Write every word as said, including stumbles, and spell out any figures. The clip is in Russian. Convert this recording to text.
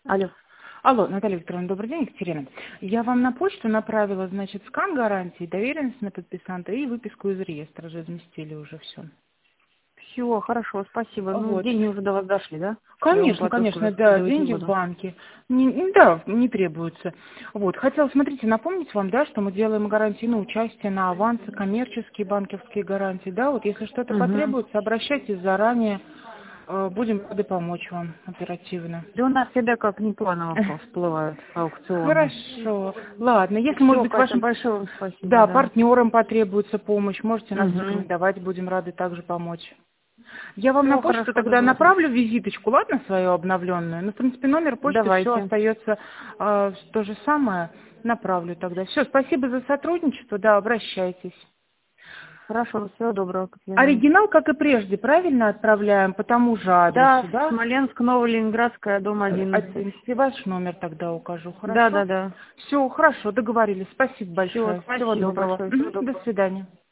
Алло. Алло, Наталья Викторовна, добрый день, Екатерина. Я вам на почту направила, значит, скан гарантии, доверенность на подписанта и выписку из реестра, разместили уже все. Все, хорошо, спасибо. Ну, Вот. деньги уже до вас дошли, да? Я вам Конечно, платежку конечно, да, раскидывать не деньги в буду. банке. Не, не- да, не требуются. Вот. Хотела, смотрите, напомнить вам, да, что мы делаем гарантии на участие, на авансы, коммерческие банковские гарантии, да, вот если что-то Угу. потребуется, обращайтесь заранее, э, будем рады помочь вам оперативно. Да у нас всегда как непланово всплывают аукционы. Хорошо. Ладно, если, может Все, быть, Катя, вашим, большое вам спасибо, да, да. партнерам потребуется помощь, можете нас Угу. рекомендовать, будем рады также помочь. Я вам на Все, почту хорошо, тогда договорились. направлю визиточку, ладно, свою обновленную? Ну, в принципе, номер почты, все Давайте. остается э, то же самое. Направлю тогда. Все, спасибо за сотрудничество, да, обращайтесь. Хорошо, всего доброго, Катерина. Оригинал, как и прежде, правильно отправляем по тому же адресу, Да, да? Смоленск, Новоленинградская, дом одиннадцать. одиннадцать. Ваш номер тогда укажу, Да, хорошо? да, да. Все, хорошо, договорились. Спасибо Все, большое. Всего спасибо доброго. большое, всего Мгм, до доброго. свидания.